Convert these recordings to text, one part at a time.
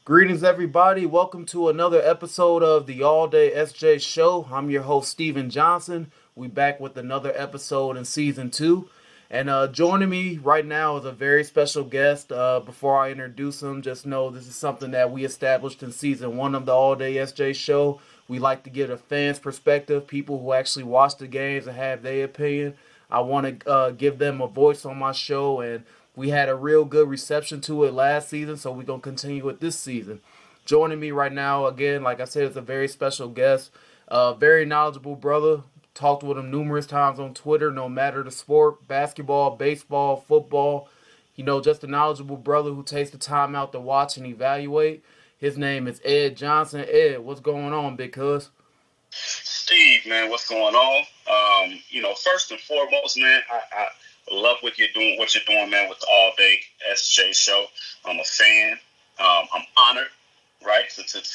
Greetings, everybody. Welcome to another episode of the All Day SJ Show. I'm your host, Steven Johnson. We back with another episode in season 2. And joining me right now is a very special guest. Before I introduce him, just know this is something that we established in season 1 of the All Day SJ Show. We like to get a fan's perspective, people who actually watch the games and have their opinion. I want to give them a voice on my show, and we had a real good reception to it last season, so we're going to continue with this season. Joining me right now, again, like I said, is a very special guest, very knowledgeable brother. Talked with him numerous times on Twitter, no matter the sport, basketball, baseball, football. Just a knowledgeable brother who takes the time out to watch and evaluate. His name is Ed Johnson. Ed, what's going on, big cuz? Steve, man, what's going on? First and foremost, man, I love what you're doing, man, with the All Day SJ Show. I'm a fan. I'm honored, right,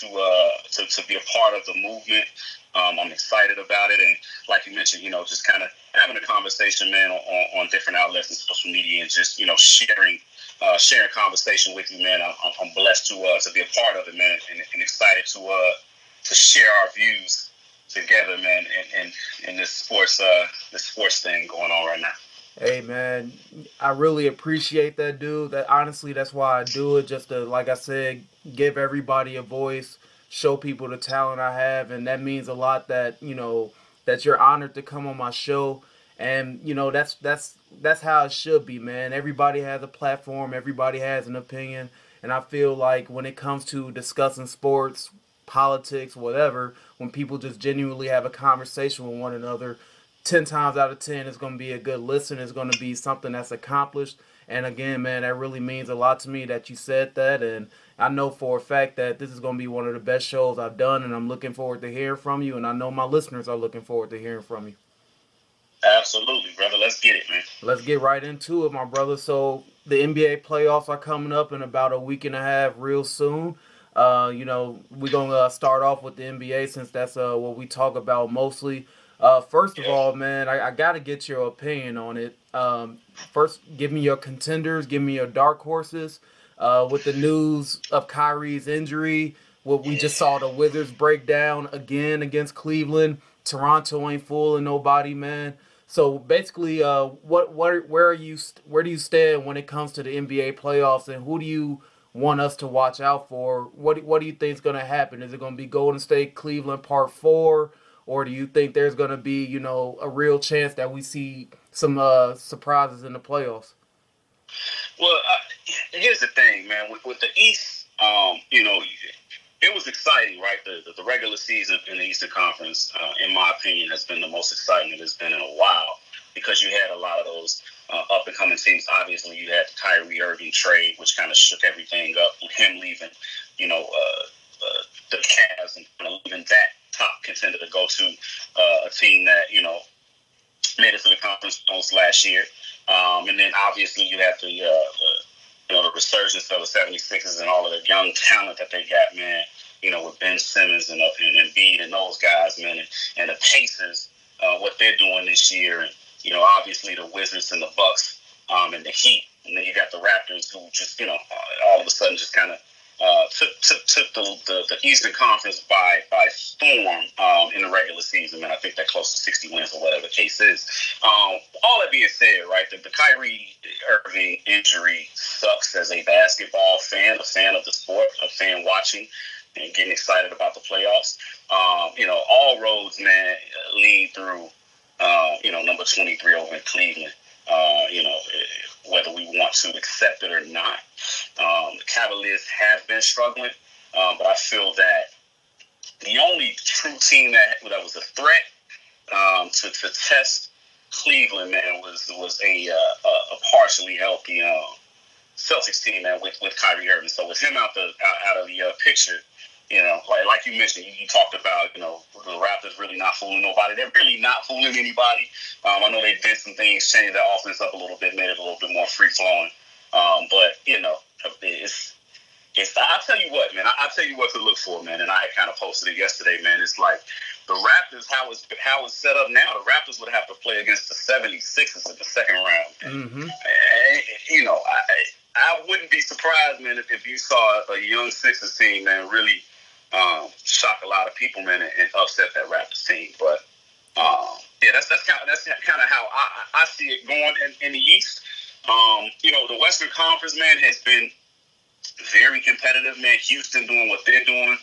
to be a part of the movement. I'm excited about it, and like you mentioned, just kind of having a conversation, man, on different outlets and social media, and just sharing conversation with you, man. I'm blessed to be a part of it, man, and excited to share our views together, man, and this sports thing going on right now. Hey, man, I really appreciate that, dude. That's why I do it, just to, like I said, give everybody a voice, show people the talent I have, and that means a lot that you're honored to come on my show. And that's how it should be, man. Everybody has a platform, everybody has an opinion, and I feel like when it comes to discussing sports, politics, whatever, when people just genuinely have a conversation with one another, 10 times out of 10 it's going to be a good listen. It's going to be something that's accomplished. And again, man, that really means a lot to me that you said that. And I know for a fact that this is going to be one of the best shows I've done, and I'm looking forward to hearing from you. And I know my listeners are looking forward to hearing from you. Absolutely, brother. Let's get it, man. Let's get right into it, my brother. So the NBA playoffs are coming up in about a week and a half, real soon. We're going to start off with the NBA since that's what we talk about mostly. First of all, man, I got to get your opinion on it. First, give me your contenders, give me your dark horses. With the news of Kyrie's injury, what we just saw the Wizards break down again against Cleveland. Toronto ain't fooling nobody, man. So basically, where do you stand when it comes to the NBA playoffs, and who do you want us to watch out for? What do you think is going to happen? Is it going to be Golden State, Cleveland, Part 4? Or do you think there's going to be, a real chance that we see some surprises in the playoffs? Well, here's the thing, man. With the East, it was exciting, right? The regular season in the Eastern Conference, in my opinion, has been the most exciting it has been in a while, because you had a lot of those up-and-coming teams. Obviously, you had the Kyrie Irving trade, which kind of shook everything up with him leaving, the Cavs, and kind of leaving that top contender to go to a team that, made it to the conference finals last year. And then obviously you have the resurgence of the 76ers and all of the young talent that they got, man, with Ben Simmons and Embiid and those guys, man, and the Pacers, what they're doing this year. And, obviously the Wizards and the Bucks, and the Heat. And then you got the Raptors, who just, all of a sudden just kind of took the Eastern Conference by storm in the regular season, man. I think they're close to 60 wins or whatever the case is. All that being said, right, the Kyrie Irving injury sucks as a basketball fan, a fan of the sport, a fan watching and getting excited about the playoffs. All roads, man, lead through, number 23 over in Cleveland. Whether we want to accept it or not. The Cavaliers have been struggling, but I feel that the only true team that was a threat to test Cleveland, man, was a partially healthy Celtics team, man, with Kyrie Irving. So with him out of the picture, like you mentioned, you talked about, the Raptors really not fooling nobody. They're really not fooling anybody. I know they did some things, changed their offense up a little bit, made it a little bit more free-flowing. But, I'll tell you what, man. I'll tell you what to look for, man. And I had kind of posted it yesterday, man. It's like the Raptors, how it's set up now, the Raptors would have to play against the 76ers in the second round. Mm-hmm. I wouldn't be surprised, man, if you saw a young Sixers team, man, really shock a lot of people, man, and upset that Raptors team. But yeah, that's kind of how I see it going in the East. The Western Conference, man, has been very competitive, man. Houston doing what they're doing.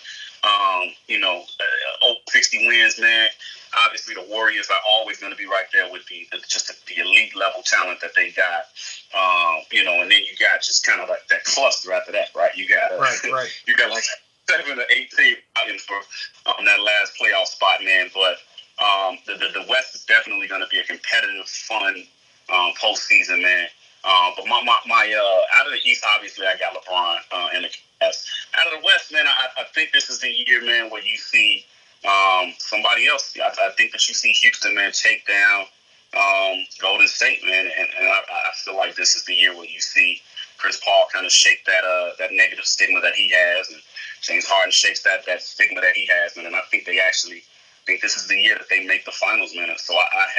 60 wins, man. Obviously, the Warriors are always going to be right there with the elite level talent that they got. And then you got just kind of like that cluster after that, right? You got right. You got like 7 or 8 teams fighting for that last playoff spot, man. But the West is definitely going to be a competitive, fun postseason, man. But my out of the East, obviously, I got LeBron in the Cavs. Out of the West, man, I think this is the year, man, where you see somebody else. I think that you see Houston, man, take down Golden State, man, and I feel like this is the year where you see Chris Paul kind of shake that negative stigma that he has, and James Harden shakes that stigma that he has, and I think they actually think this is the year that they make the finals, man. So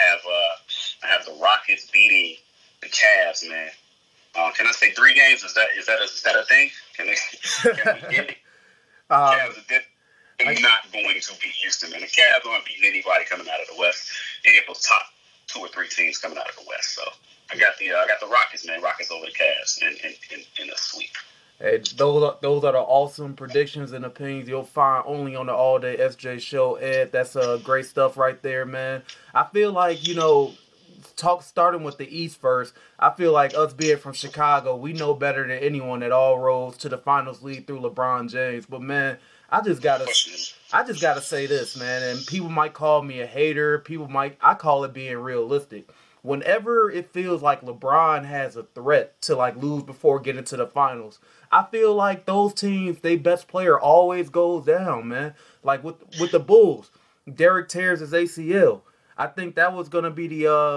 I have the Rockets beating the Cavs, man. Can I say 3 games? Is that a thing? Can we get it? Cavs are not going to beat Houston, man. The Cavs aren't beating anybody coming out of the West. Any of those top 2 or 3 teams coming out of the West. So I got the Rockets, man. Rockets over the Cavs in a sweep. Hey, those are the awesome predictions and opinions you'll find only on the All Day SJ Show, Ed. That's great stuff right there, man. I feel like, starting with the East first, I feel like us being from Chicago, we know better than anyone that all rose to the finals lead through LeBron James. But man, I just gotta say this, man, and people might call me a hater. I call it being realistic. Whenever it feels like LeBron has a threat to like lose before getting to the finals, I feel like those teams, their best player always goes down, man. Like with the Bulls, Derek tears his ACL. I think that was gonna be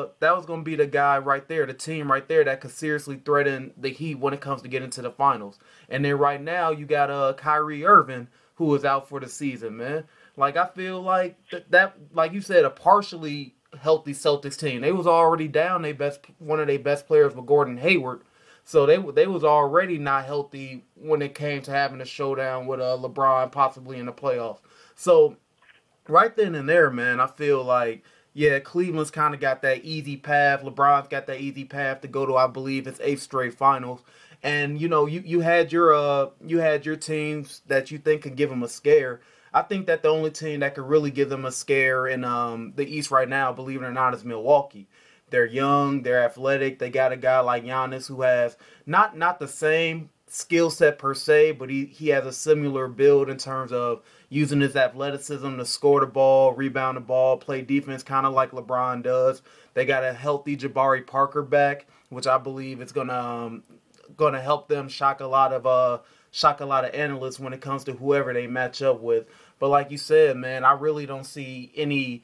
the guy right there, the team right there that could seriously threaten the Heat when it comes to getting to the finals. And then right now you got Kyrie Irving, who is out for the season, man. Like I feel like that like you said, a partially healthy Celtics team. They was already down one of their best players with Gordon Hayward. So they was already not healthy when it came to having a showdown with LeBron possibly in the playoffs. So right then and there, man, I feel like Cleveland's kind of got that easy path. LeBron's got that easy path to go to, I believe, his 8th straight finals. And you had your teams that you think could give them a scare. I think that the only team that could really give them a scare in the East right now, believe it or not, is Milwaukee. They're young, they're athletic. They got a guy like Giannis who has not the same skill set per se, but he has a similar build in terms of using his athleticism to score the ball, rebound the ball, play defense kind of like LeBron does. They got a healthy Jabari Parker back, which I believe is gonna help them shock a lot of analysts when it comes to whoever they match up with. But like you said, man, I really don't see any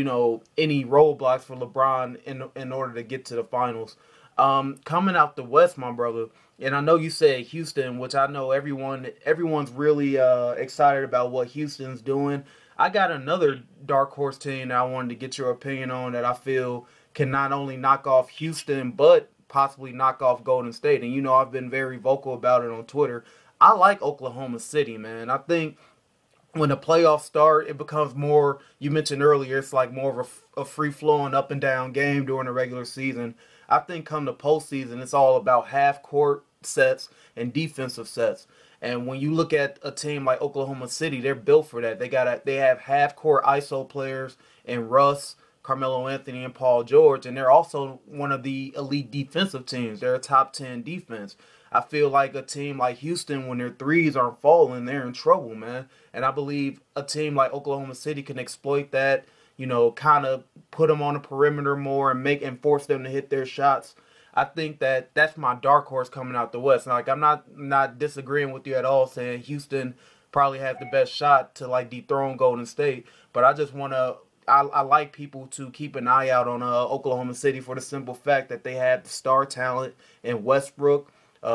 roadblocks for LeBron in order to get to the finals. Coming out the West, my brother, and I know you said Houston, which I know everyone's really excited about what Houston's doing. I got another dark horse team that I wanted to get your opinion on that I feel can not only knock off Houston, but possibly knock off Golden State. And I've been very vocal about it on Twitter. I like Oklahoma City, man. I think when the playoffs start, it becomes more, you mentioned earlier, it's like more of a free-flowing up and down game during the regular season. I think come the postseason, it's all about half-court sets and defensive sets. And when you look at a team like Oklahoma City, they're built for that. They have half-court ISO players in Russ, Carmelo Anthony, and Paul George, and they're also one of the elite defensive teams. They're a top 10 defense. I feel like a team like Houston, when their threes aren't falling, they're in trouble, man. And I believe a team like Oklahoma City can exploit that, kind of put them on the perimeter more and force them to hit their shots. I think that's my dark horse coming out the West. Like, I'm not disagreeing with you at all, saying Houston probably has the best shot to like dethrone Golden State, but I just want to. I like people to keep an eye out on Oklahoma City for the simple fact that they have the star talent in Westbrook,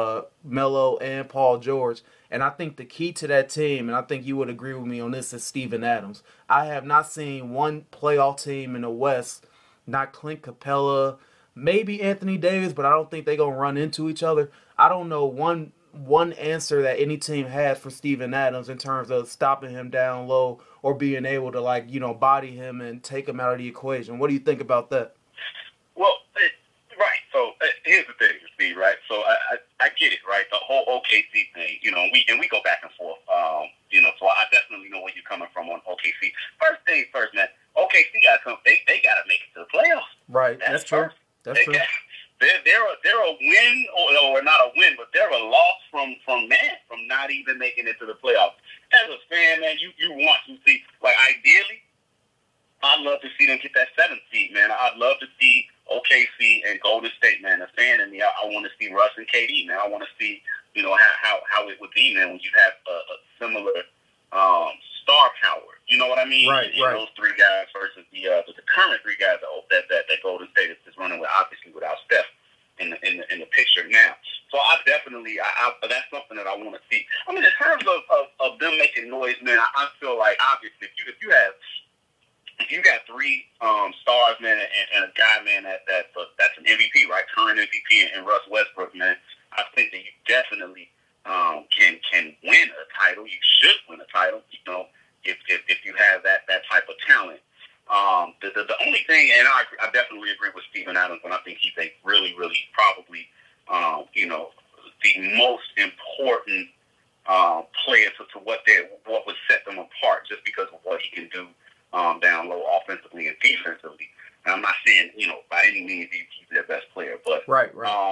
Melo, and Paul George. And I think the key to that team, and I think you would agree with me on this, is Steven Adams. I have not seen one playoff team in the West, not Clint Capella, maybe Anthony Davis, but I don't think they're going to run into each other. I don't know one answer that any team has for Steven Adams in terms of stopping him down low or being able to, like, body him and take him out of the equation. What do you think about that? Well, right. So here's the thing, Steve. Right. So I get it. Right. The whole OKC thing. We go back and forth. So I definitely know where you're coming from on OKC. First thing first, man. OKC got to come. They got to make it to the playoffs. Right. That's true. That's true. They're a win or not a win, but they're a loss from not even making it to the playoffs. As a fan, man, you want to see, like, ideally, I'd love to see them get that 7th seed, man. I'd love to see OKC and Golden State, man. The fan in me, I want to see Russ and KD, man. I want to see, how it would be, man, when you have a similar star power. You know what I mean? Right, right. Those three guys versus the current three guys that Golden State is running with, obviously without Steph in the picture now. So I definitely, that's something that I want to see. I mean, in terms of them making noise, man, I feel like obviously if you got three stars, man, and a guy, man, that's an MVP, right? Current MVP and Russ Westbrook, man. I think that you definitely can win a title. You should win a title, if you have that type of talent. The only thing, and I definitely agree with Steven Adams, and I think he's a really, really probably, the most important player to what would set them apart, just because of what he can do down low offensively and defensively. And I'm not saying, by any means he's their best player, but right.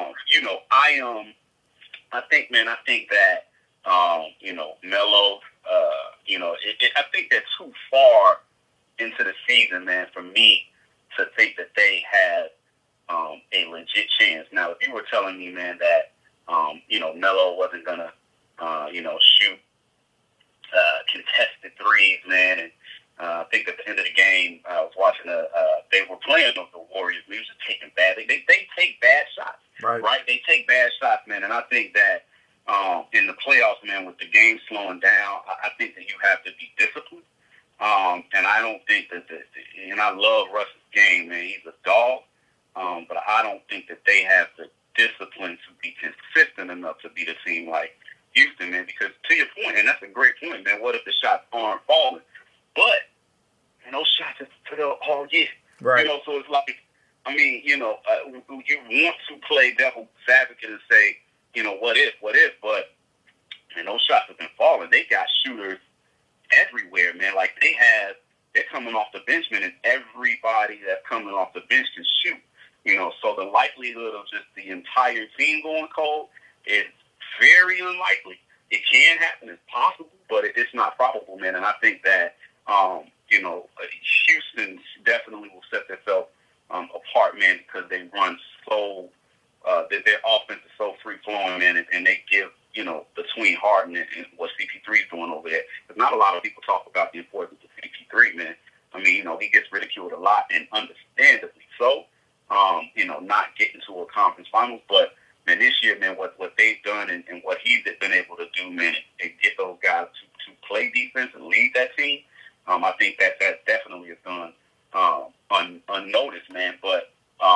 I think that Melo, I think they're too far into the season, man, for me to think that they have a legit chance. Now, if you were telling me, man, that Melo wasn't gonna shoot contested threes, man, and I think at the end of the game, I was watching they were playing the Warriors. They were just taking bad. They take bad shots, right? They take bad shots, man. And I think that in the playoffs, man, with the game slowing down, I think that you have to be disciplined. And I don't think that and I love Russ's game, man. He's a dog, but I don't think that they have the discipline to be consistent enough to beat a team like Houston, man. Because to your point, and that's a great point, man. What if the shots aren't falling? But those shots are still all year. Right. So it's like, I mean, you want to play devil's advocate and say, what if? But, those shots have been falling. They got shooters everywhere, man. Like, they're coming off the bench, man, and everybody that's coming off the bench can shoot. So the likelihood of just the entire team going cold is very unlikely. It can happen. It's possible, but it's not probable, man. And I think that, Houston definitely will set themselves apart, man, because they run so their offense is so free-flowing, man, and they give, between Harden and what CP3 is doing over there. There's not a lot of people talk about the importance of CP3, man. I mean, he gets ridiculed a lot, and understandably so, not getting to a conference finals. But, man, this year, man, what they've done and what he's been able to do, man, and get those guys to play defense and lead that team, I think that definitely is done unnoticed, man. But,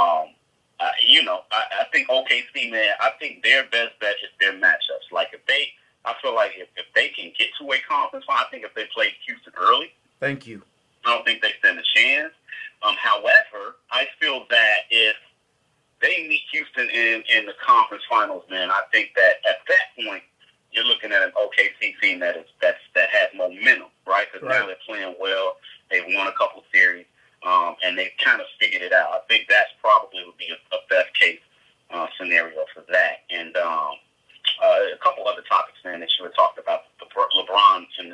I think OKC, man, I think their best bet is their matchups. Like, I feel like if they can get to a conference final, I think if they play Houston early. Thank you. I don't think they stand a chance. However, I feel that if they meet Houston in the conference finals, man, I think that at that point, you're looking at an OKC team that has momentum, right? Because now they're playing well. They've won a couple series, and they've kind of figured it out. I think that's probably would be a best case scenario for that. And a couple other topics, man, that you had talked about, the LeBron and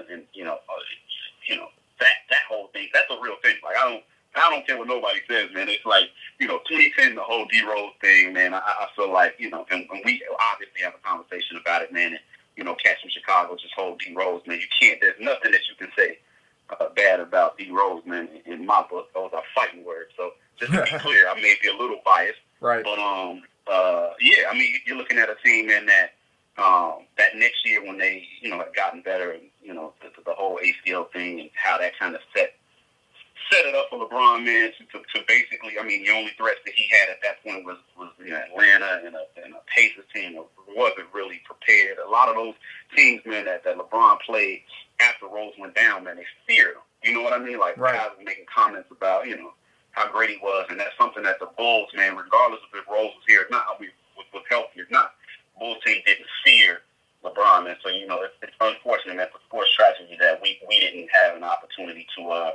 that whole thing. That's a real thing. Like, I don't care what nobody says, man. It's like, 2010, the whole D-Rose thing, man. I feel like, and we obviously have a conversation about it, man. And, cats from Chicago just hold D-Rose, man. There's nothing that you can say bad about D-Rose, man. In my book, those are fighting words. So just to be clear, I may be a little biased. Right. But, yeah, I mean, you're looking at a team, man, that next year when they, have gotten better and, the whole ACL thing and how that kind of set it up for LeBron, man, to basically, I mean, the only threats that he had at that point was Atlanta and a Pacers team, a wasn't really prepared. A lot of those teams, man, that LeBron played after Rose went down, man, they feared him. You know what I mean? Like, guys were making comments about, how great he was, and that's something that the Bulls, man, regardless of if Rose was here or not, was healthy or not, Bulls team didn't fear LeBron, and so it's unfortunate, man, for sports tragedy that we didn't have an opportunity to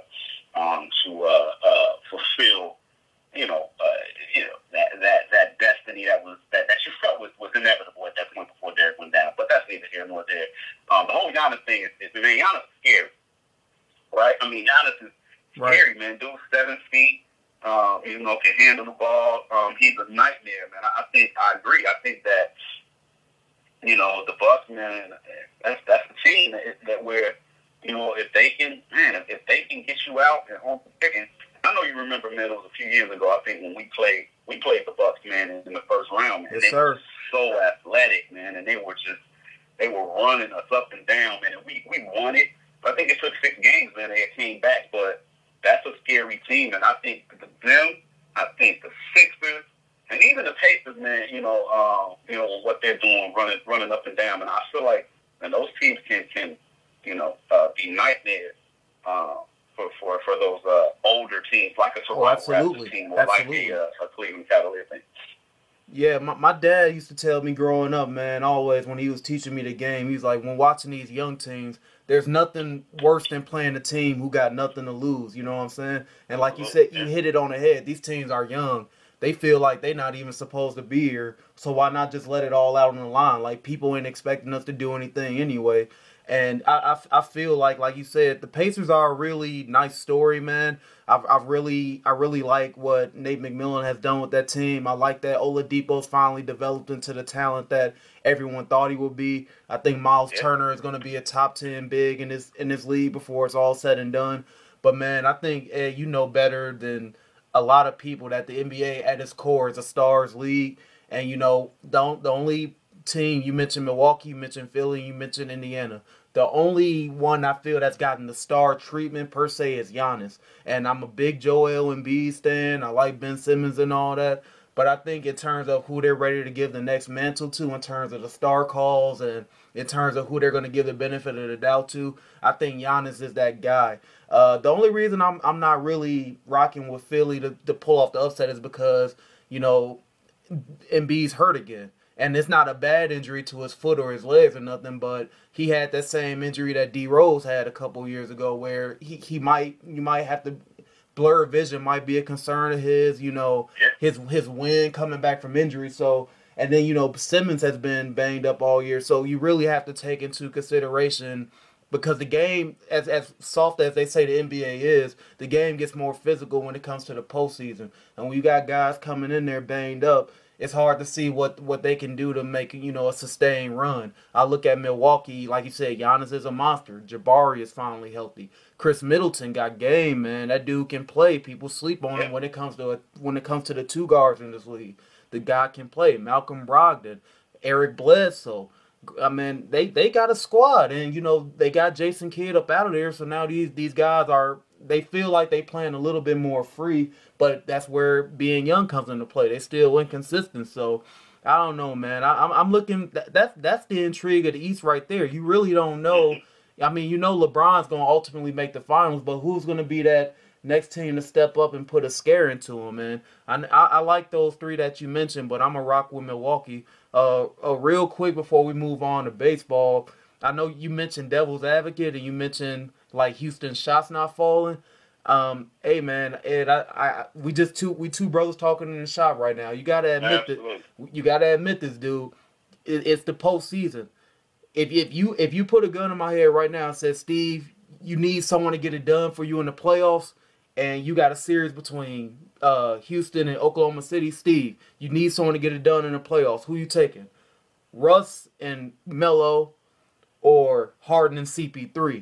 fulfill, that destiny that you felt was inevitable at that point before Derek went down. But that's neither here nor there. The whole Giannis thing is man, Giannis is scary, right? I mean, Giannis is scary, man. Dude's 7 feet. Can handle the ball. He's a nightmare, man. I agree. I think that, the Bucks, man, that's the team that where, if they can get you out and home picking. I know you remember, man, it was a few years ago, I think, when we played the Bucks, man, in the first round, man. Yes, sir. Were so athletic, man, and they were running us up and down, man, and we won it. I think it took 6 games, man, they came back, but that's a scary team, and I think the Sixers, and even the Pacers, man, what they're doing, running up and down, and I feel like, and those teams can be nightmares for those older teams, like a Toronto Raptors team, or like a Cleveland Cavaliers team. Yeah, my dad used to tell me growing up, man, always when he was teaching me the game, he's like, when watching these young teams, there's nothing worse than playing a team who got nothing to lose, you know what I'm saying? And like you said, you hit it on the head. These teams are young. They feel like they're not even supposed to be here, so why not just let it all out on the line? Like, people ain't expecting us to do anything anyway. And I feel like you said, the Pacers are a really nice story, man. I really like what Nate McMillan has done with that team. I like that Oladipo's finally developed into the talent that everyone thought he would be. I think Miles Turner is going to be a top 10 big in this league before it's all said and done. But man, I think Ed, you know better than a lot of people that the NBA at its core is a stars league, and the only team you mentioned Milwaukee, you mentioned Philly, you mentioned Indiana. The only one I feel that's gotten the star treatment per se is Giannis. And I'm a big Joel Embiid stan. I like Ben Simmons and all that. But I think in terms of who they're ready to give the next mantle to, in terms of the star calls and in terms of who they're going to give the benefit of the doubt to, I think Giannis is that guy. The only reason I'm not really rocking with Philly to pull off the upset is because, Embiid's hurt again. And it's not a bad injury to his foot or his legs or nothing, but he had that same injury that D Rose had a couple years ago, where you might have to blur vision might be a concern of his. His win coming back from injury. So, and then Simmons has been banged up all year, so you really have to take into consideration, because the game, as soft as they say the NBA is, the game gets more physical when it comes to the postseason, and when you got guys coming in there banged up, it's hard to see what they can do to make, a sustained run. I look at Milwaukee, like you said, Giannis is a monster. Jabari is finally healthy. Chris Middleton got game, man. That dude can play. People sleep on him when it comes to the two guards in this league. The guy can play. Malcolm Brogdon, Eric Bledsoe. I mean, they got a squad, and they got Jason Kidd up out of there. So now these guys they feel like they playing a little bit more free, but that's where being young comes into play. They still inconsistent, so I don't know, man. I'm looking. That's the intrigue of the East right there. You really don't know. I mean, LeBron's going to ultimately make the finals, but who's going to be that next team to step up and put a scare into them, man? I like those three that you mentioned, but I'm a rock with Milwaukee. Real quick before we move on to baseball, I know you mentioned Devil's Advocate and you mentioned like Houston's shots not falling. Hey man, Ed, we two brothers talking in the shop right now. You gotta admit that. You gotta admit this, dude. It's the postseason. If you put a gun in my head right now and said, Steve, you need someone to get it done for you in the playoffs, and you got a series between Houston and Oklahoma City, Steve, you need someone to get it done in the playoffs. Who you taking? Russ and Melo, or Harden and CP3?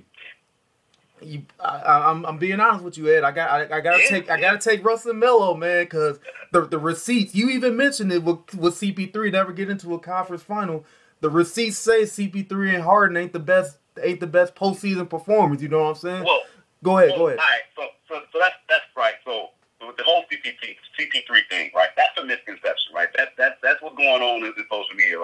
I'm being honest with you, Ed. I gotta take Russ and Melo, man, because the receipts. You even mentioned it with CP3 never get into a conference final. The receipts say CP3 and Harden ain't the best postseason performers. You know what I'm saying? Well, go ahead. All right, so that's right. So with the whole CP3 thing, right? That's a misconception, right? That's what's going on in social media, right?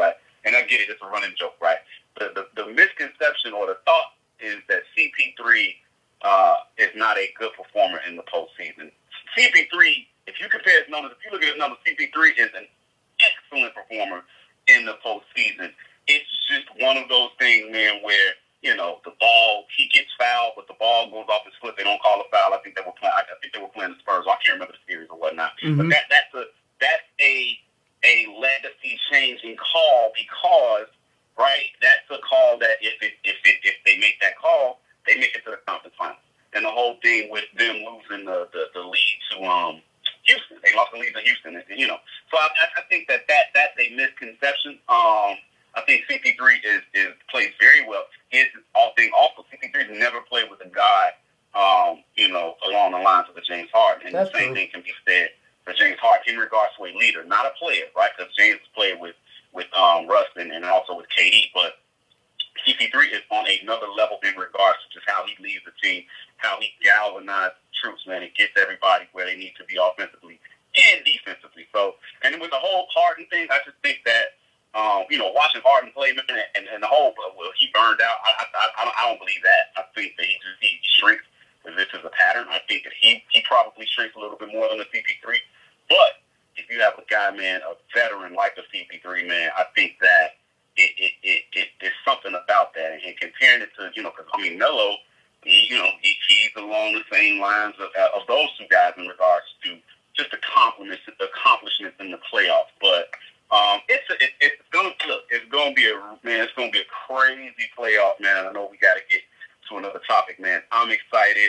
and I get it, it's a running joke, right? The misconception or the thought is that CP3 is not a good performer in the postseason. CP3, if you compare his numbers, if you look at his numbers, CP3 is an excellent performer in the postseason. It's just one of those things, man, where the ball, he gets fouled, but the ball goes off his foot. They don't call a foul. I think they were playing the Spurs. I can't remember the series or whatnot. Mm-hmm. But that's a legacy changing call because, right, that's a call that if they make that call, they make it to the conference final. And the whole thing with them losing the lead to Houston, they lost the lead to Houston, So I think that's a misconception. I think CP3 plays very well. His thing also, CP3 never played with a guy, along the lines of a James Harden. And the same thing can be said for James Harden in regards to a leader, not a player, right? Because James played with Russ and also with KD, but CP3 is on another level in regards to just how he leads the team, how he galvanizes troops, man, and gets everybody where they need to be offensively and defensively. So, and with the whole Harden thing, I just think that, watching Harden play, man, and the whole, he burned out. I don't believe that. I think that he shrinks. This is a pattern. I think that he probably shrinks a little bit more than the CP3. But if you have a guy, man, a veteran like the CP3, man, I think that there's something about that. And comparing it to, because Melo, he's along the same lines of those two guys in regards to just the accomplishments in the playoffs. But it's gonna be a crazy playoff, man. I know we got to get to another topic, man. I'm excited.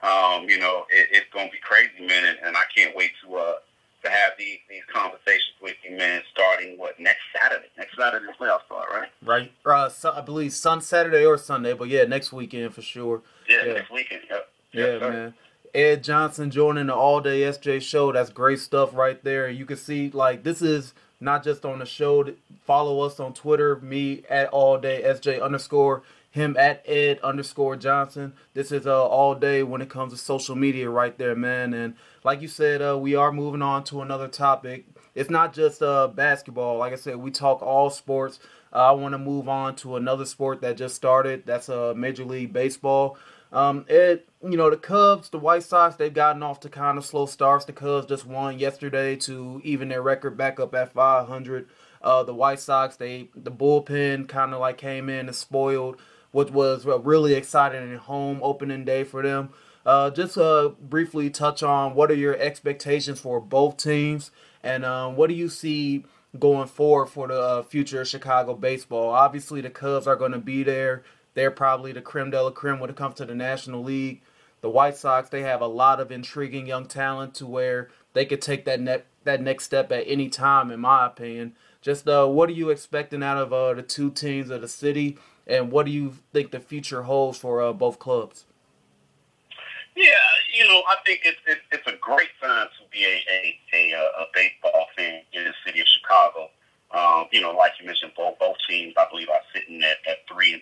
It's gonna be crazy, man, and I can't wait to have these conversations with you, man. Starting next Saturday? Next Saturday, the playoffs start, right? Right. I believe Saturday or Sunday, but yeah, next weekend for sure. Yeah. Next weekend. Yep. Yeah, man. Ed Johnson joining the All Day SJ show. That's great stuff right there. You can see, this is not just on the show. Follow us on Twitter, me at All Day SJ_, him at Ed _Johnson. This is all day when it comes to social media right there, man. And like you said, we are moving on to another topic. It's not just basketball. Like I said, we talk all sports. I want to move on to another sport that just started. That's Major League Baseball. The Cubs, the White Sox, they've gotten off to kind of slow starts. The Cubs just won yesterday to even their record back up at 500. The White Sox, the bullpen kind of came in and spoiled what was really exciting and home opening day for them. Just briefly touch on what are your expectations for both teams, and what do you see going forward for the future of Chicago baseball? Obviously, the Cubs are going to be there. They're probably the creme de la creme when it comes to the National League. The White Sox, they have a lot of intriguing young talent to where they could take that next step at any time, in my opinion. Just what are you expecting out of the two teams of the city, and what do you think the future holds for both clubs? Yeah, I think it's a great time to be a baseball fan in the city of Chicago. Like you mentioned, both teams, I believe, are sitting at 3-3.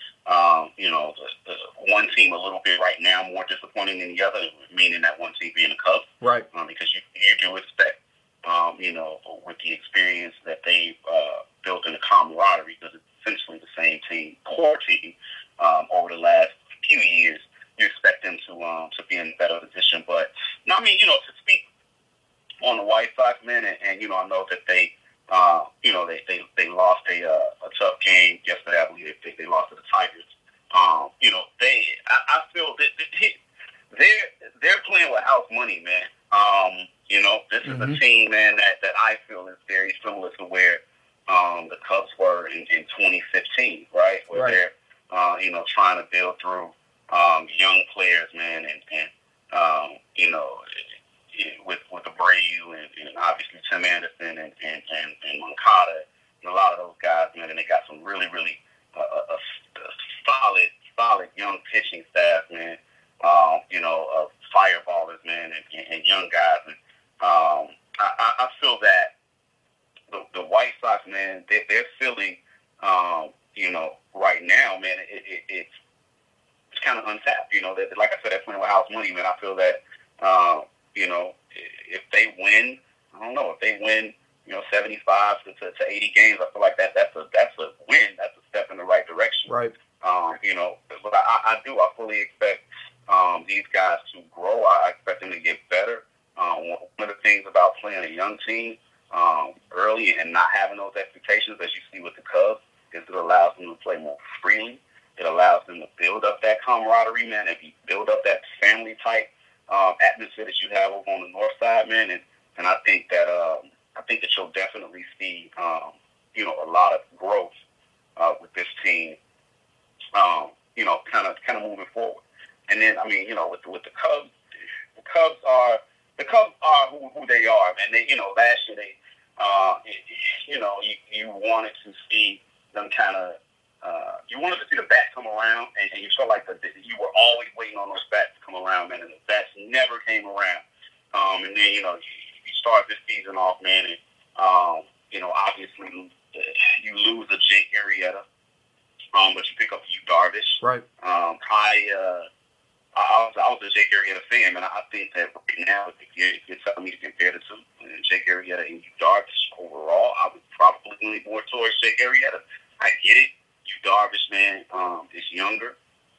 The one team a little bit right now more disappointing than the other, meaning that one team being the Cubs. Right. Because you do expect, with the experience that they built in the camaraderie, because it's essentially the same team, core team, over the last few years, you expect them to be in a better position. But, to speak on the White Sox, man, and I know that they lost a tough game yesterday. I believe they lost to the Tigers. I feel that they're playing with house money, man. This is a team, man, that I feel is very similar to where the Cubs were in 2015, right? Where they're trying to build through young players, man, and with Abreu and obviously Tim Anderson and Moncada and a lot of those guys, man, and they got some really, really solid young pitching staff, man. Fireballers, man, and young guys. And I feel that the White Sox, man, they're feeling, right now, man, it's kind of untapped. Like I said, they're playing with house money, man. I feel that, if they win, I don't know, if they win, 75 to 80 games, I feel like that's I do. I fully expect these guys to grow. I expect them to get better. One of the things about playing a young team early and not having those expectations, as you see with the Cubs, is it allows them to play more freely. It allows them to build up that camaraderie, man, and build up that family type atmosphere that you have over on the north side, man. And I think that you'll definitely see a lot of growth with this team. Kind of moving forward. And then with the Cubs, the Cubs are who they are, man. They last year they you wanted to see them kind of. You wanted to see the bats come around, and you felt like you were always waiting on those bats to come around, man, and the bats never came around. And then, you start this season off, man, and, obviously you lose a Jake Arrieta, but you pick up Yu Darvish. Right. I was a Jake Arrieta fan, and I think that right now, if you're telling me to compare the two, Jake Arrieta and Yu Darvish overall, I would probably lean more towards Jake Arrieta. I get it. Yu Darvish, man, is younger,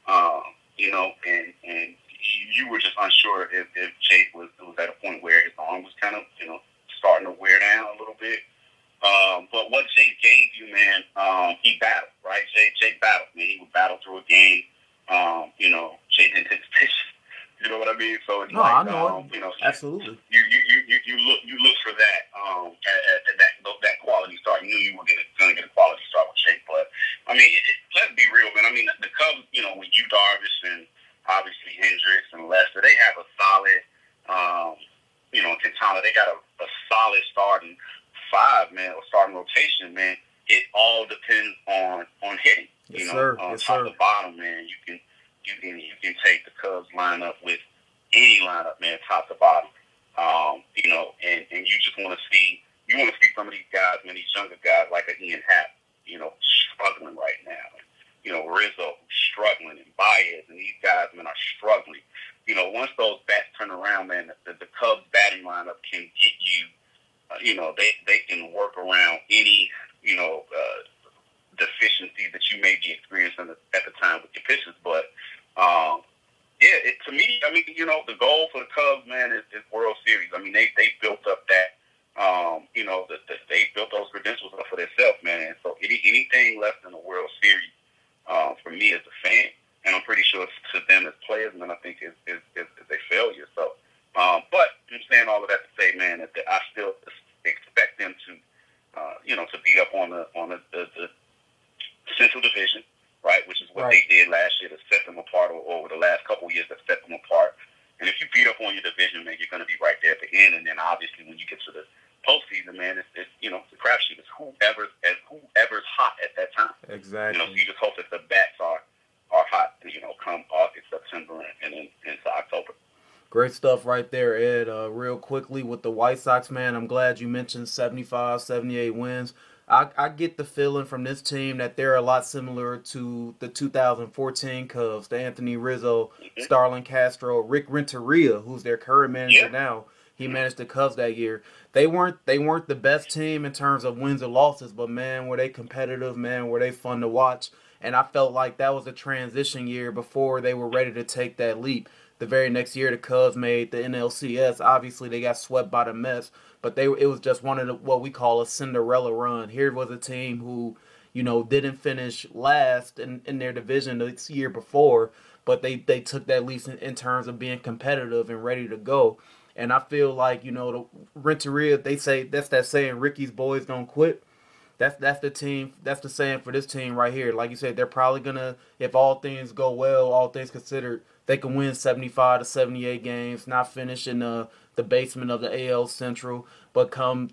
and you were just unsure if Jake was at a point where his arm was kind of, starting to wear down a little bit. But what Jake gave you, man, he battled, right? Jake battled, man. He would battle through a game. Jake didn't take his pitch. You know what I mean? So it's I know. Absolutely. You look for that at that quality start. You knew you were going to get a quality start with Jake, but I mean, let's be real, man. I mean, the Cubs, with Yu Darvish and obviously Hendricks and Lester, they have a solid, Quintana. They got a solid starting five, man, or starting rotation, man. It all depends on hitting. Yes, sir. Top to bottom, man. You can take the Cubs lineup with any lineup, man, top to bottom. And you just want to see some of these guys, man, these younger guys like an Ian Happ, struggling right now. Rizzo struggling, and Baez, and these guys, man, are struggling. Once those bats turn around, man, the Cubs batting lineup can get you. They can work around any deficiencies that you may be experiencing at the time with your pitches, but. To me, I mean, the goal for the Cubs, man, is World Series. I mean, they built up that, they built those credentials up for themselves, man. And so anything less than a World Series, for me as a fan, and I'm pretty sure to them as players, man, I think is a failure. So, but I'm saying all of that to say, man, that I still expect them to, to be up on the Central Division. Right, which is what they did last year to set them apart, or over the last couple of years that set them apart. And if you beat up on your division, man, you're going to be right there at the end. And then obviously when you get to the postseason, man, it's a crapshoot. It's whoever's hot at that time. Exactly. So you just hope that the bats are hot, come August, September, and then into October. Great stuff right there, Ed. Real quickly with the White Sox, man, I'm glad you mentioned 75, 78 wins. I get the feeling from this team that they're a lot similar to the 2014 Cubs, the Anthony Rizzo, Starlin Castro, Rick Renteria, who's their current manager now. He managed the Cubs that year. They weren't the best team in terms of wins or losses, but man, were they competitive, man, were they fun to watch. And I felt like that was a transition year before they were ready to take that leap. The very next year, the Cubs made the NLCS. Obviously, they got swept by the Mets. But it was just one of what we call a Cinderella run. Here was a team who, didn't finish last in their division the year before, but they took that leap in terms of being competitive and ready to go. And I feel like, the Renteria, they say, that's that saying, Ricky's boys don't quit. That's the team. That's the saying for this team right here. Like you said, they're probably going to, if all things go well, all things considered, they can win 75 to 78 games, not finish in the basement of the AL Central. But come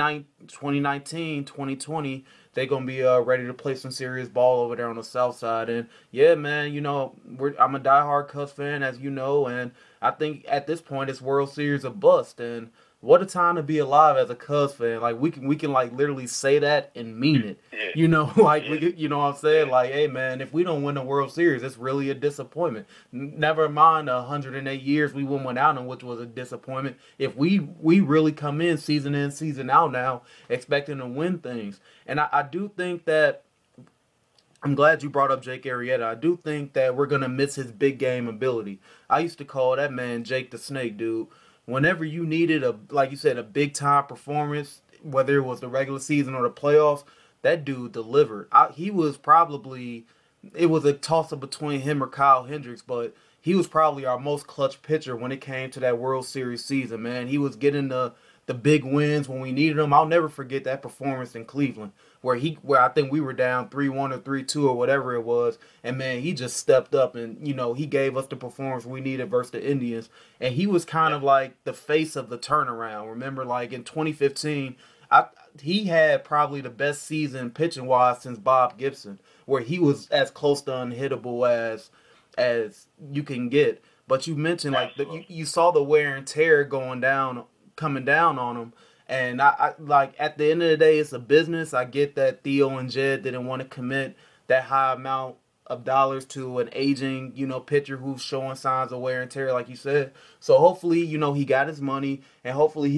2019, 2020, they're going to be ready to play some serious ball over there on the south side. And, yeah, man, I'm a diehard Cubs fan, as you know, and I think at this point it's World Series a bust. And what a time to be alive as a Cubs fan. Like, we can like, literally say that and mean it. We what I'm saying? Like, hey, man, if we don't win the World Series, it's really a disappointment. Never mind 108 years we went without them, which was a disappointment. If we really come in, season out now, expecting to win things. And I do think that I'm glad you brought up Jake Arrieta. I do think that we're gonna miss his big game ability. I used to call that man Jake the Snake, dude. Whenever you needed a, like you said, a big time performance, whether it was the regular season or the playoffs, that dude delivered. He was probably, it was a toss up between him or Kyle Hendricks, but he was probably our most clutch pitcher when it came to that World Series season. Man, he was getting the big wins when we needed him. I'll never forget that performance in Cleveland where I think we were down 3-1 or 3-2 or whatever it was, and man, he just stepped up and he gave us the performance we needed versus the Indians, and he was kind of like the face of the turnaround. Remember, like in 2015, he had probably the best season pitching wise since Bob Gibson, where he was as close to unhittable as you can get. But you mentioned like you saw the wear and tear coming down on him. And I like at the end of the day, it's a business. I get that Theo and Jed didn't want to commit that high amount of dollars to an aging, pitcher who's showing signs of wear and tear, like you said. So hopefully, he got his money, and hopefully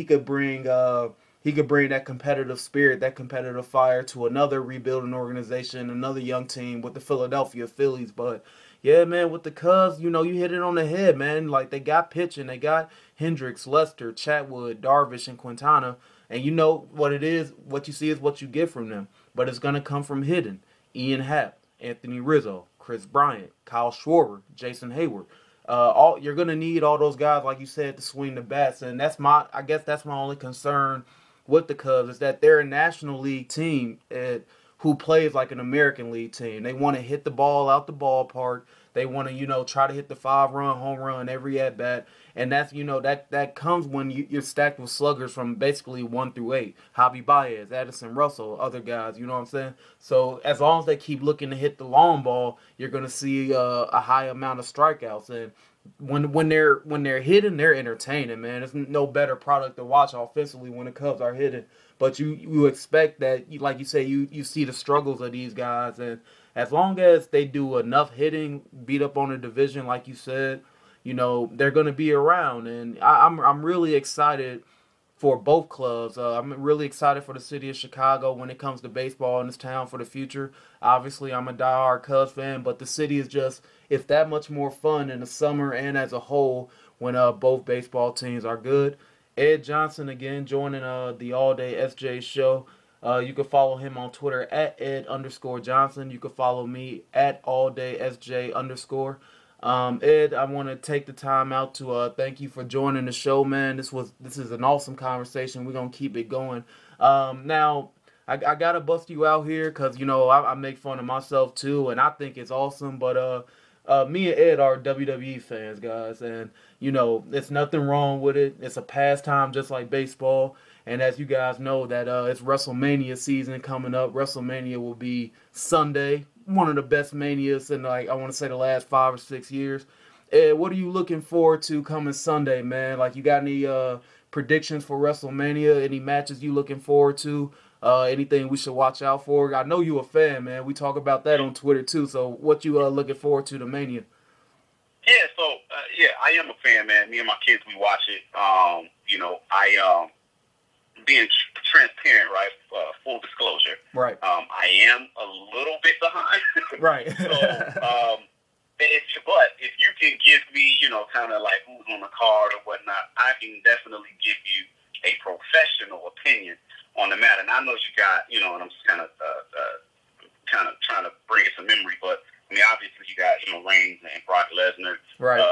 he could bring that competitive spirit, that competitive fire to another rebuilding organization, another young team with the Philadelphia Phillies. But yeah, man, with the Cubs, you hit it on the head, man. Like they got pitching, they got Hendricks, Lester, Chatwood, Darvish, and Quintana. And you know what it is, what you see is what you get from them. But it's going to come from hidden. Ian Happ, Anthony Rizzo, Chris Bryant, Kyle Schwarber, Jason Hayward. You're going to need all those guys, like you said, to swing the bats. And I guess that's my only concern with the Cubs is that they're a National League team who plays like an American League team. They want to hit the ball out the ballpark. They want to, try to hit the 5-run home run every at bat. And that's, that comes when you're stacked with sluggers from basically 1 through 8. Javi Baez, Addison Russell, other guys, you know what I'm saying? So as long as they keep looking to hit the long ball, you're going to see a high amount of strikeouts. And when they're hitting, they're entertaining, man. There's no better product to watch offensively when the Cubs are hitting. But you expect that, like you say, you see the struggles of these guys, and as long as they do enough hitting, beat up on the division, like you said, they're going to be around. And I'm really excited for both clubs. I'm really excited for the city of Chicago when it comes to baseball in this town for the future. Obviously, I'm a diehard Cubs fan, but the city is it's that much more fun in the summer and as a whole when both baseball teams are good. Ed Johnson again joining the All Day SJ show. You can follow him on Twitter at Ed_Johnson. You can follow me at AllDaySJ_. Ed, I want to take the time out to thank you for joining the show, man. This is an awesome conversation. We're gonna keep it going. Now I gotta bust you out here because I make fun of myself too, and I think it's awesome. But me and Ed are WWE fans, guys, and it's nothing wrong with it. It's a pastime just like baseball. And as you guys know, that it's WrestleMania season coming up. WrestleMania will be Sunday, one of the best manias in I want to say the last 5 or 6 years. Ed, what are you looking forward to coming Sunday, man? Like, you got any predictions for WrestleMania? Any matches you looking forward to? Anything we should watch out for? I know you a fan, man. We talk about that on Twitter too. So, what you looking forward to Mania? Yeah, so I am a fan, man. Me and my kids, we watch it. Being transparent, right? Full disclosure. Right. I am a little bit behind. Right. So, but if you can give me, kind of like who's on the card or whatnot, I can definitely give you a professional opinion on the matter. And I know you got, and I'm just kind of trying to bring it to memory, but I mean, obviously you got, Reigns and Brock Lesnar. Right.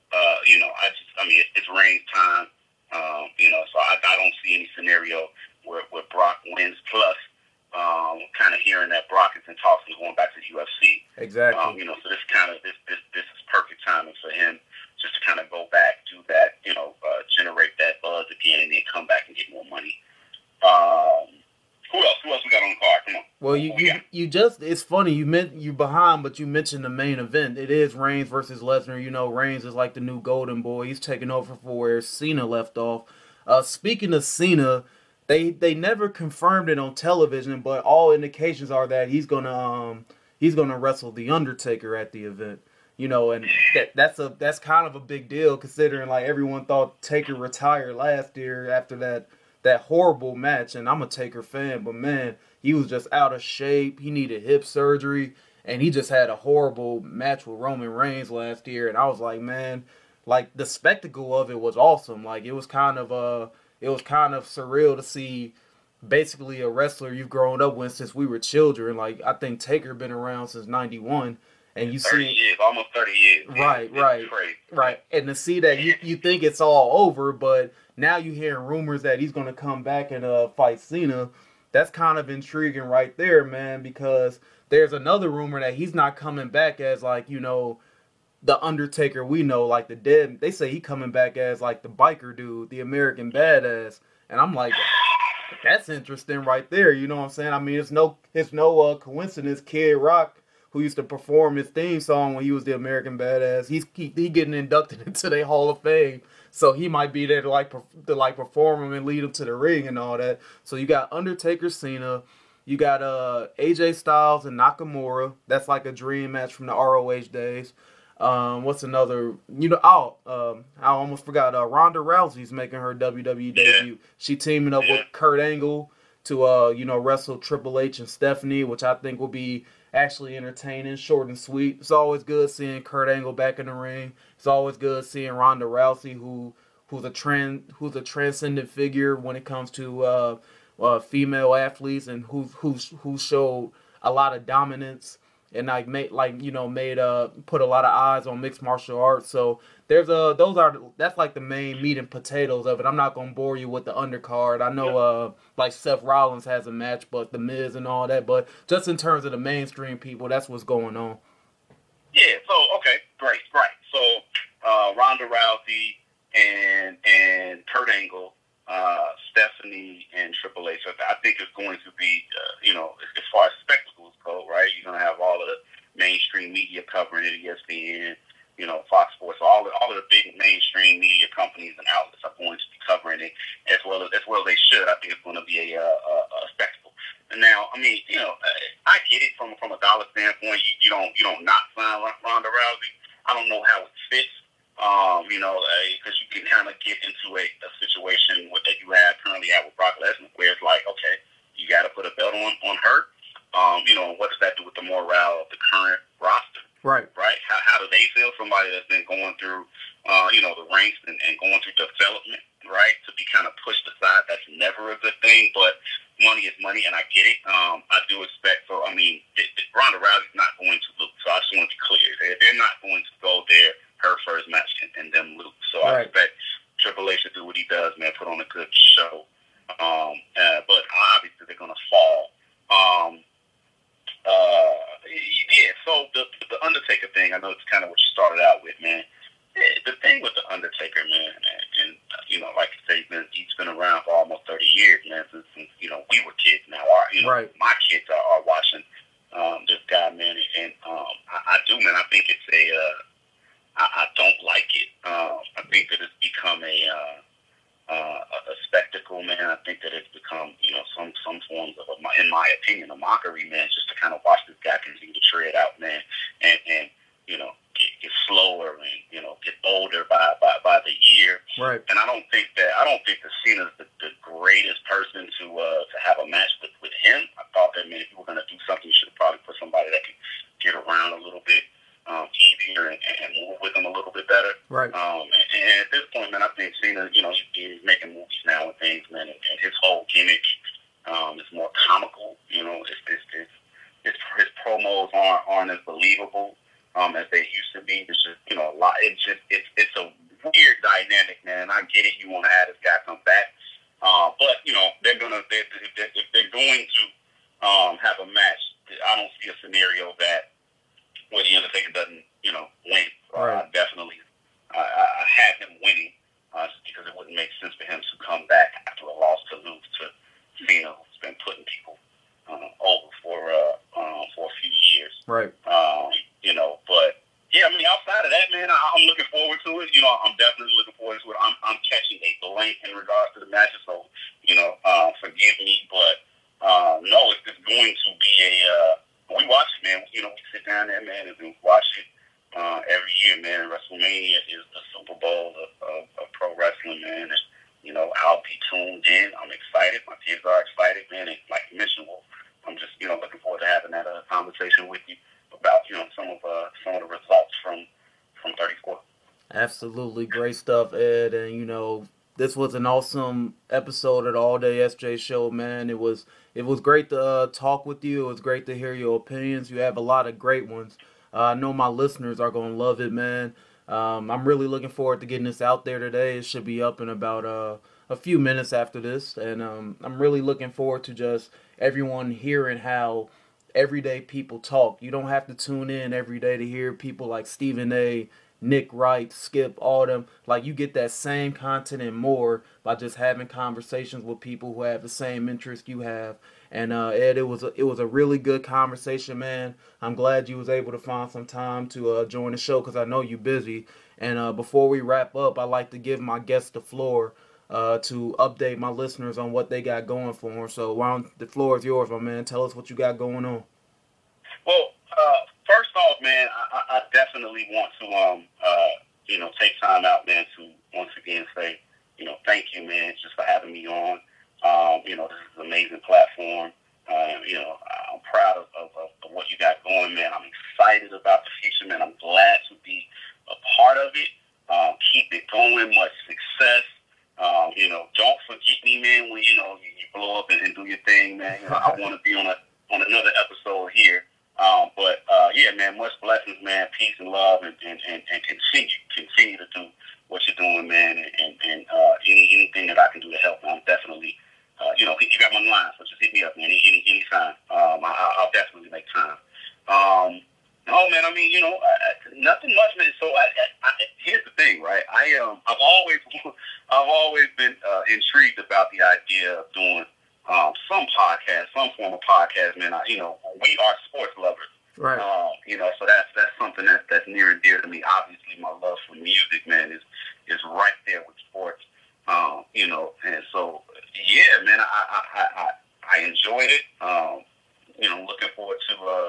It's Reigns time. So I don't see any scenario where Brock wins. Plus, kind of hearing that Brock is in talks and going back to the UFC. Exactly. So this is perfect timing for him just to kind of go back, do that, generate that buzz again, and then come back and get more money. Who else? Who else we got on the card? Come on. Well, it's funny, you behind, but you mentioned the main event. It is Reigns versus Lesnar. Reigns is like the new golden boy. He's taking over for where Cena left off. Speaking of Cena, they never confirmed it on television, but all indications are that he's gonna wrestle The Undertaker at the event. And that's kind of a big deal considering like everyone thought Taker retired last year after that horrible match, and I'm a Taker fan, but man, he was just out of shape. He needed hip surgery, and he just had a horrible match with Roman Reigns last year, and I was like, man, like the spectacle of it was awesome. Like it was kind of surreal to see basically a wrestler you've grown up with since we were children. Like I think Taker been around since '91, and you 30 see years, almost 30 years. Right, right. And to see that you think it's all over, but now you hearing rumors that he's gonna come back and fight Cena. That's kind of intriguing right there, man, because there's another rumor that he's not coming back as like, the Undertaker we know, like the dead. They say he coming back as like the biker dude, the American badass. And I'm like, that's interesting right there. You know what I'm saying? I mean, it's no coincidence. Kid Rock, who used to perform his theme song when he was the American badass, he getting inducted into their Hall of Fame. So he might be there to perform him and lead him to the ring and all that. So you got Undertaker, Cena. You got AJ Styles and Nakamura. That's like a dream match from the ROH days. What's another? I almost forgot. Ronda Rousey's making her WWE debut. She teaming up with Kurt Angle to wrestle Triple H and Stephanie, which I think will be actually entertaining, short and sweet. It's always good seeing Kurt Angle back in the ring. It's always good seeing Ronda Rousey, who's a transcendent figure when it comes to female athletes, and who showed a lot of dominance and put a lot of eyes on mixed martial arts. So that's like the main meat and potatoes of it. I'm not gonna bore you with the undercard. I know like Seth Rollins has a match, but The Miz and all that. But just in terms of the mainstream people, that's what's going on. Yeah. So okay, great, right. So Ronda Rousey and Kurt Angle, Stephanie and Triple H. I think it's going to be, as far as spectacles go, right? You're going to have all of the mainstream media covering it, ESPN, Fox Sports, all of the big mainstream media companies and outlets are going to be covering it as well as they should. I think it's going to be a spectacle. And now, I mean, I get it from a dollar standpoint. You don't not sign Ronda Rousey. I don't know how it fits. Because you can kind of get into a situation that you have currently at with Brock Lesnar, where it's like, okay, you got to put a belt on her. What does that do with the morale of the current roster? Right. How do they feel? Somebody that's been going through, the ranks and going through development, right? To be kind of pushed aside, that's never a good thing. But money is money, and I get it. I do expect. So, I mean, Ronda Rousey's not going to lose. So I just want to be clear. They're not going to go there her first match and them lose. So I expect Triple H to do what he does, man, put on a good show. But obviously they're going to fall. So the Undertaker thing, I know it's kind of what you started out with, man. The thing with the Undertaker, man, and like you say, he's been around for almost 30 years, man, since we were kids now. My kids are watching this guy, man, and I do, man. I think it's I don't like it. I think that it's become a spectacle, man. I think that it's become, some forms of, in my opinion, a mockery, man, just to kind of watch this guy continue to tread out, man, and get slower and, get older by the year. Right. And I don't think that Cena's the greatest person to have a match with him. I thought that, man, if you were going to do something, you should have probably put somebody that could get around a little bit easier and move with them a little bit better. Right. And at this point, man, I think Cena, he's making movies now and things, man, and his whole gimmick is more comical. His promos aren't as believable as they used to be. It's just, a lot. It's a weird dynamic, man. I get it. You want to have this guy come back, but they're going to have a match. I don't see a scenario where the Undertaker doesn't, win. Right. I definitely have him winning just because it wouldn't make sense for him to come back after a loss to lose to Cena, who's been putting people over for a few years. Right. But yeah, I mean, outside of that, man, I'm looking forward to it. I'm definitely looking forward to it. I'm catching a blank in regards to the matches, so forgive me, but no, it's going to be we watch it, man. We sit down there, man, and we watch it every year, man. WrestleMania is the Super Bowl of pro wrestling, man. And, I'll be tuned in. I'm excited. My kids are excited, man. And like you mentioned, I'm just, looking forward to having that conversation with you about some of the results from 34. Absolutely great stuff, Ed. And this was an awesome episode of the All Day SJ Show, man. It was great to talk with you. It was great to hear your opinions. You have a lot of great ones. I know my listeners are gonna love it, man. I'm really looking forward to getting this out there today. It should be up in about a few minutes after this, and I'm really looking forward to just everyone hearing how everyday people talk. You don't have to tune in every day to hear people like Stephen A., Nick Wright, Skip, all them. Like, you get that same content and more by just having conversations with people who have the same interest you have. And Ed, it was a really good conversation, man. I'm glad you was able to find some time to join the show because I know you're busy. And before we wrap up, I like to give my guests the floor to update my listeners on what they got going for them. So the floor is yours, my man. Tell us what you got going on. Well, first off, man, I definitely want to take time out, man, to once again say, thank you, man, just for having me on. This is an amazing platform. I'm proud of what you got going, man. I'm excited about the future, man. I'm glad to be a part of it. Keep it going. Much success. Don't forget me, man, when, you blow up and do your thing, man. I want to be on another episode here. Yeah, man, much blessings, man. Peace and love, and continue to do what you're doing, man. And anything that I can do to help, I'm definitely, you got my line, so just hit me up, man. Any time. I'll definitely make time. No, man. I mean, nothing much, man. So here's the thing, right? I've always been intrigued about the idea of doing some podcast, some form of podcast, man. We are sports lovers, right? So that's something that's near and dear to me. Obviously, my love for music, man, is right there with sports. And so yeah, man, I enjoyed it. Looking forward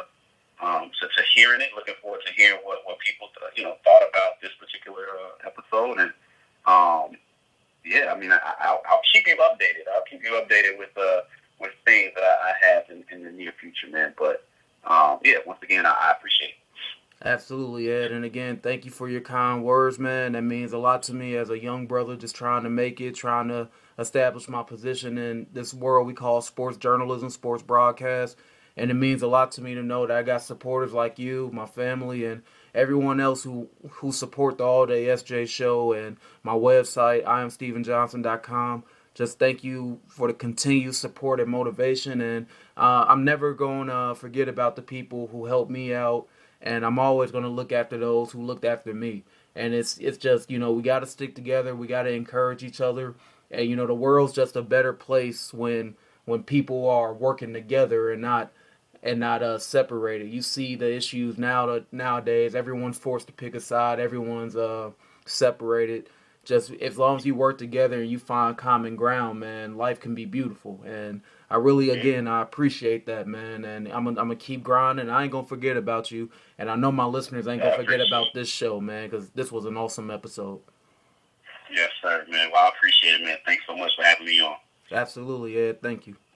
to hearing it. Looking forward to hearing what people thought about this particular episode. And yeah, I mean, I'll keep you updated. I'll keep you updated with things that I have in the near future, man. But yeah, once again, I appreciate it. Absolutely, Ed. And again, thank you for your kind words, man. That means a lot to me as a young brother just trying to make it, trying to establish my position in this world we call sports journalism, sports broadcast. And it means a lot to me to know that I got supporters like you, my family, and everyone else who support the All Day SJ Show and my website, IamStephenJohnson.com. Just thank you for the continued support and motivation. And I'm never going to forget about the people who helped me out. And I'm always going to look after those who looked after me. And it's just, we got to stick together. We got to encourage each other. And, the world's just a better place when people are working together and not separated. You see the issues nowadays. Everyone's forced to pick a side. Everyone's separated. Just as long as you work together and you find common ground, man, life can be beautiful. And I really, again, I appreciate that, man. And I'm gonna keep grinding. I ain't gonna forget about you. And I know my listeners ain't gonna forget about this show, man, because this was an awesome episode. Yes, sir, man. Well, I appreciate it, man. Thanks so much for having me on. Absolutely, Ed. Thank you.